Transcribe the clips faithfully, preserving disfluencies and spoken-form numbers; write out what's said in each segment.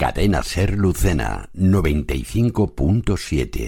Cadena Ser Lucena noventa y cinco punto siete.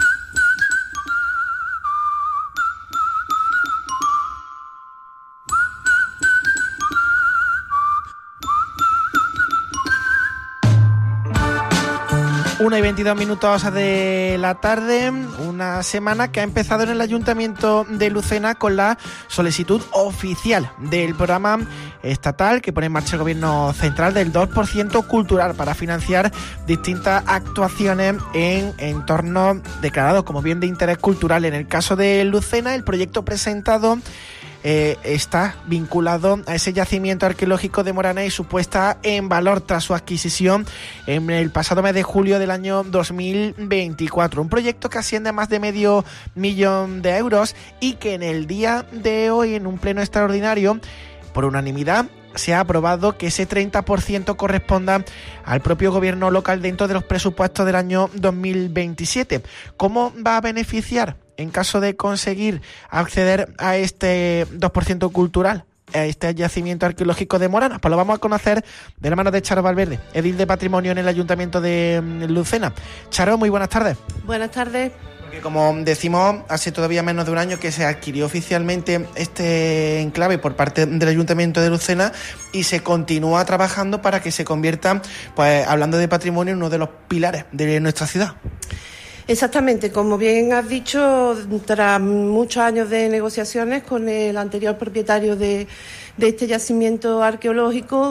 una y veintidós minutos de la tarde, una semana que ha empezado en el Ayuntamiento de Lucena con la solicitud oficial del programa estatal que pone en marcha el Gobierno Central del dos por ciento cultural para financiar distintas actuaciones en entornos declarados como bien de interés cultural. En el caso de Lucena, el proyecto presentado Eh, está vinculado a ese yacimiento arqueológico de Morana y su puesta en valor tras su adquisición en el pasado mes de julio del año dos mil veinticuatro. Un proyecto que asciende a más de medio millón de euros y que en el día de hoy, en un pleno extraordinario, por unanimidad, se ha aprobado que ese treinta por ciento corresponda al propio gobierno local dentro de los presupuestos del año dos mil veintisiete. ¿Cómo va a beneficiar, en caso de conseguir acceder a este dos por ciento cultural, a este yacimiento arqueológico de Morana? Pues lo vamos a conocer de la mano de Charo Valverde, edil de Patrimonio en el Ayuntamiento de Lucena. Charo, muy buenas tardes. Buenas tardes. Porque como decimos, hace todavía menos de un año que se adquirió oficialmente este enclave por parte del Ayuntamiento de Lucena y se continúa trabajando para que se convierta, pues hablando de patrimonio, en uno de los pilares de nuestra ciudad. Exactamente, como bien has dicho, tras muchos años de negociaciones con el anterior propietario de, de este yacimiento arqueológico,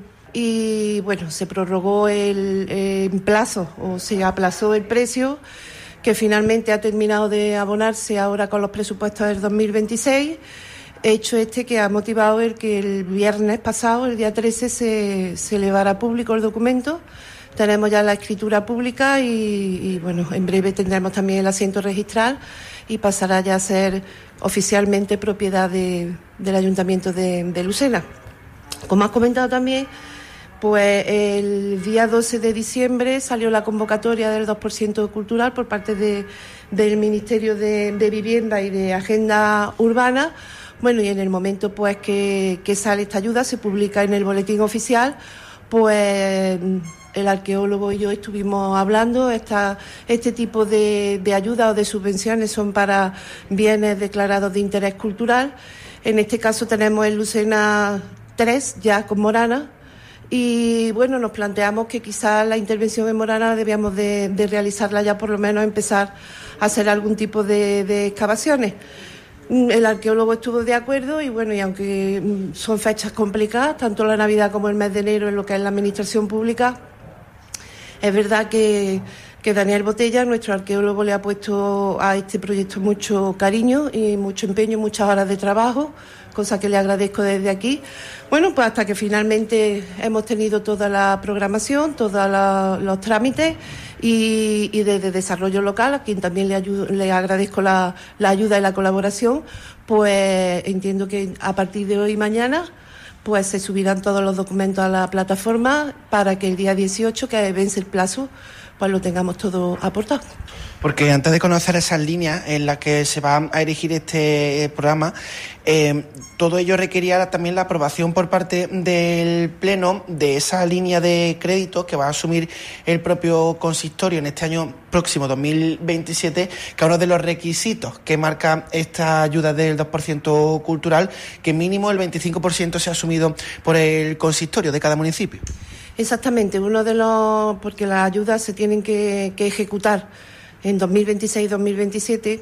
y bueno, se prorrogó el, el plazo o se aplazó el precio, que finalmente ha terminado de abonarse ahora con los presupuestos del dos mil veintiséis, hecho este que ha motivado el que el viernes pasado, el día trece, se, se elevara a público el documento. Tenemos ya la escritura pública y, y bueno, en breve tendremos también el asiento registral y pasará ya a ser oficialmente propiedad de, del Ayuntamiento de, de Lucena. Como has comentado también, pues el día doce de diciembre salió la convocatoria del dos por ciento cultural por parte de, del Ministerio de, de Vivienda y de Agenda Urbana. Bueno, y en el momento pues que, que sale esta ayuda, se publica en el boletín oficial, pues el arqueólogo y yo estuvimos hablando. Esta, este tipo de, de ayudas o de subvenciones son para bienes declarados de interés cultural. En este caso tenemos en Lucena tres, ya con Morana, y bueno, nos planteamos que quizás la intervención en Morana debíamos de, de realizarla ya, por lo menos empezar a hacer algún tipo de, de excavaciones. El arqueólogo estuvo de acuerdo y bueno, y aunque son fechas complicadas, tanto la Navidad como el mes de enero en lo que es la administración pública, es verdad que, que Daniel Botella, nuestro arqueólogo, le ha puesto a este proyecto mucho cariño y mucho empeño, muchas horas de trabajo, cosa que le agradezco desde aquí. Bueno, pues hasta que finalmente hemos tenido toda la programación, todos la, los trámites y, y desde Desarrollo Local, a quien también le, ayudo, le agradezco la, la ayuda y la colaboración, pues entiendo que a partir de hoy y mañana pues se subirán todos los documentos a la plataforma para que el día dieciocho, que vence el plazo, pues lo tengamos todo aportado. Porque antes de conocer esas líneas en las que se va a erigir este programa, eh, todo ello requería también la aprobación por parte del Pleno de esa línea de crédito que va a asumir el propio consistorio en este año próximo, dos mil veintisiete, que es uno de los requisitos que marca esta ayuda del dos por ciento cultural, que mínimo el veinticinco por ciento sea asumido por el consistorio de cada municipio. Exactamente, uno de los, porque las ayudas se tienen que, que ejecutar en dos mil veintiséis y dos mil veintisiete.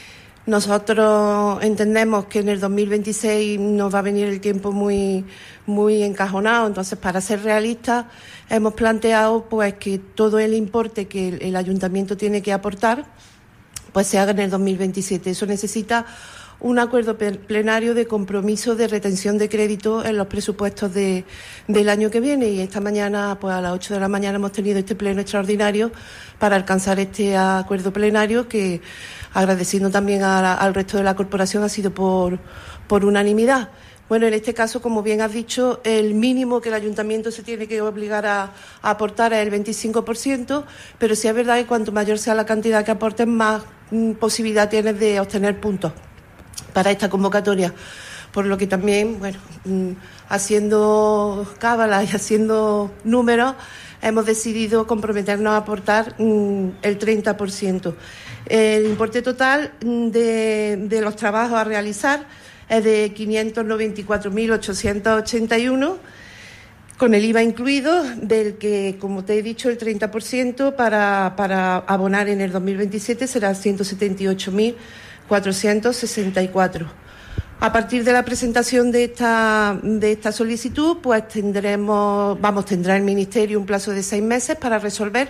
Nosotros entendemos que en el dos mil veintiséis nos va a venir el tiempo muy, muy encajonado, entonces para ser realistas hemos planteado pues que todo el importe que el, el ayuntamiento tiene que aportar pues se haga en el dos mil veintisiete. Eso necesita un acuerdo plenario de compromiso de retención de crédito en los presupuestos de, del año que viene, y esta mañana, pues a las ocho de la mañana hemos tenido este pleno extraordinario para alcanzar este acuerdo plenario que, agradeciendo también a, al resto de la corporación, ha sido por, por unanimidad. Bueno, en este caso, como bien has dicho, el mínimo que el ayuntamiento se tiene que obligar a, a aportar es el veinticinco por ciento, pero sí es verdad que cuanto mayor sea la cantidad que aporten, más mm, posibilidad tienes de obtener puntos para esta convocatoria. por lo que también, bueno, haciendo cábalas y haciendo números, hemos decidido comprometernos a aportar el treinta por ciento. El importe total de, de los trabajos a realizar es de quinientos noventa y cuatro mil ochocientos ochenta y uno, con el I V A incluido, del que, como te he dicho, el treinta por ciento para, para abonar en el dos mil veintisiete será ciento setenta y ocho mil cuatrocientos sesenta y cuatro. A partir de la presentación de esta, de esta solicitud, pues tendremos, vamos, tendrá el Ministerio un plazo de seis meses para resolver.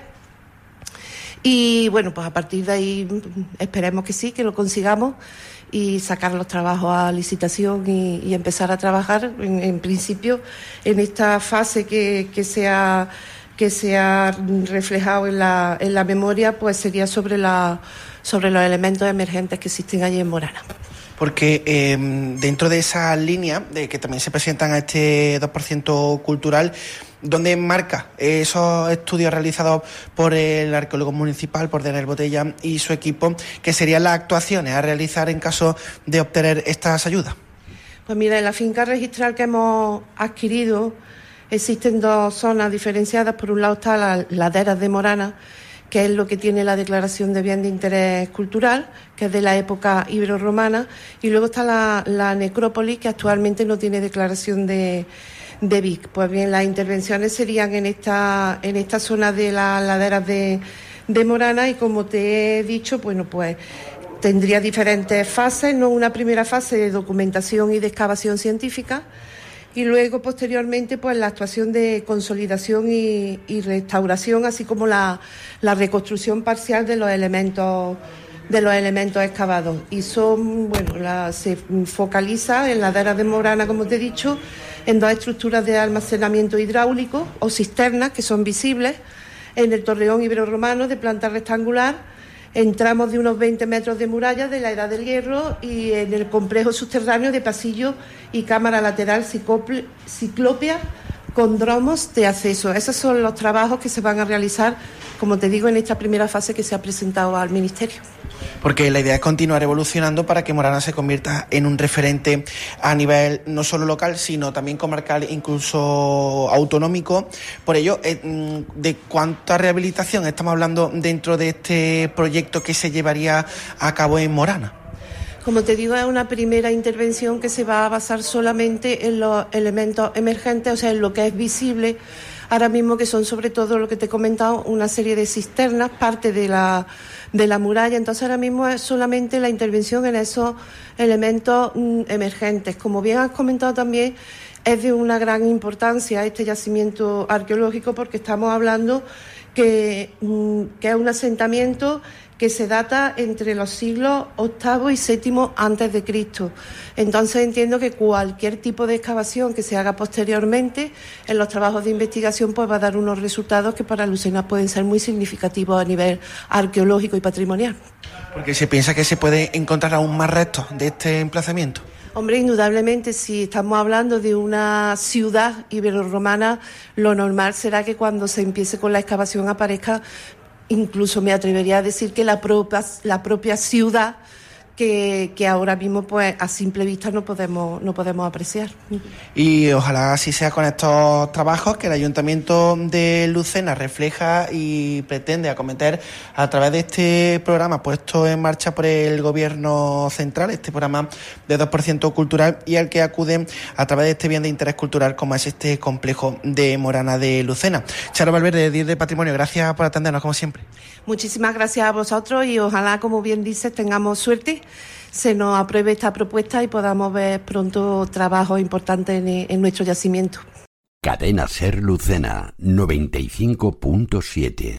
Y bueno, pues a partir de ahí esperemos que sí, que lo consigamos y sacar los trabajos a licitación y, y empezar a trabajar, en, en principio, en esta fase que, que se ha, que se ha reflejado en la, en la memoria, pues sería sobre, la, sobre los elementos emergentes que existen allí en Morana. Porque eh, dentro de esa línea de que también se presentan a este dos por ciento cultural, ¿dónde marca esos estudios realizados por el arqueólogo municipal, por Daniel Botella y su equipo, que serían las actuaciones a realizar en caso de obtener estas ayudas? Pues mira, en la finca registral que hemos adquirido existen dos zonas diferenciadas. Por un lado está las laderas de Morana, que es lo que tiene la declaración de bien de interés cultural, que es de la época ibero-romana, y luego está la, la necrópolis, que actualmente no tiene declaración de, de B I C. Pues bien, las intervenciones serían en esta, en esta zona de las laderas de, de Morana, y como te he dicho, bueno, pues tendría diferentes fases, ¿no? Una primera fase de documentación y de excavación científica, y luego, posteriormente, pues la actuación de consolidación y, y restauración, así como la, la reconstrucción parcial de los elementos de los elementos excavados. Y son, bueno, la, se focaliza en la ladera de Morana, como te he dicho, en dos estructuras de almacenamiento hidráulico o cisternas que son visibles en el torreón ibero-romano de planta rectangular, en tramos de unos veinte metros de muralla de la Edad del Hierro, y en el complejo subterráneo de pasillo y cámara lateral ciclópea con dromos de acceso. Esos son los trabajos que se van a realizar, como te digo, en esta primera fase que se ha presentado al Ministerio. Porque la idea es continuar evolucionando para que Morana se convierta en un referente a nivel no solo local, sino también comarcal, incluso autonómico. Por ello, ¿de cuánta rehabilitación estamos hablando dentro de este proyecto que se llevaría a cabo en Morana? Como te digo, es una primera intervención que se va a basar solamente en los elementos emergentes, o sea, en lo que es visible ahora mismo, que son sobre todo lo que te he comentado, una serie de cisternas, parte de la, de la muralla. Entonces ahora mismo es solamente la intervención en esos elementos mm, emergentes. Como bien has comentado también, es de una gran importancia este yacimiento arqueológico, porque estamos hablando que, mm, que es un asentamiento que se data entre los siglos octavo y séptimo antes de Cristo. Entonces entiendo que cualquier tipo de excavación que se haga posteriormente en los trabajos de investigación pues va a dar unos resultados que para Lucena pueden ser muy significativos a nivel arqueológico y patrimonial. Porque se piensa que se puede encontrar aún más restos de este emplazamiento. Hombre, indudablemente, si estamos hablando de una ciudad ibero-romana, lo normal será que cuando se empiece con la excavación aparezca, incluso me atrevería a decir que la propia, la propia ciudad que, que ahora mismo pues a simple vista no podemos, no podemos apreciar. Y ojalá así sea con estos trabajos que el Ayuntamiento de Lucena refleja y pretende acometer a través de este programa puesto en marcha por el Gobierno central, este programa de dos por ciento cultural, y al que acuden a través de este bien de interés cultural como es este complejo de Morana de Lucena. Charo Valverde, diez de Patrimonio, gracias por atendernos como siempre. Muchísimas gracias a vosotros y ojalá, como bien dices, tengamos suerte, se nos apruebe esta propuesta y podamos ver pronto trabajos importantes en, en nuestro yacimiento. Cadena Ser Lucena noventa y cinco punto siete.